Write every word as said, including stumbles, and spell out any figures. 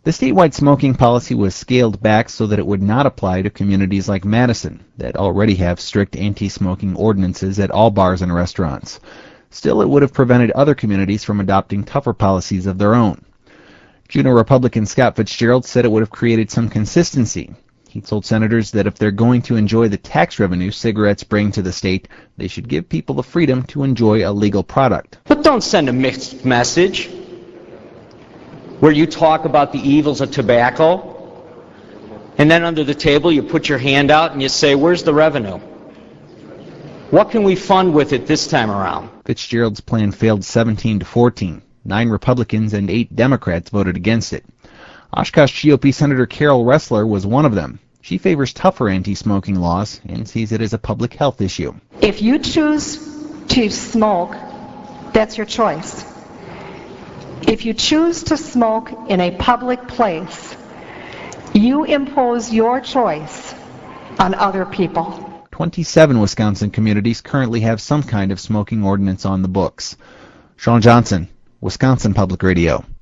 The statewide smoking policy was scaled back so that it would not apply to communities like Madison, that already have strict anti-smoking ordinances at all bars and restaurants. Still, it would have prevented other communities from adopting tougher policies of their own. Juneau Republican Scott Fitzgerald said it would have created some consistency. He told senators that if they're going to enjoy the tax revenue cigarettes bring to the state, they should give people the freedom to enjoy a legal product. But don't send a mixed message where you talk about the evils of tobacco, and then under the table you put your hand out and you say, where's the revenue? What can we fund with it this time around? Fitzgerald's plan failed seventeen to fourteen. Nine Republicans and eight Democrats voted against it. Oshkosh G O P Senator Carol Ressler was one of them. She favors tougher anti-smoking laws and sees it as a public health issue. If you choose to smoke, that's your choice. If you choose to smoke in a public place, you impose your choice on other people. twenty-seven Wisconsin communities currently have some kind of smoking ordinance on the books. Sean Johnson, Wisconsin Public Radio.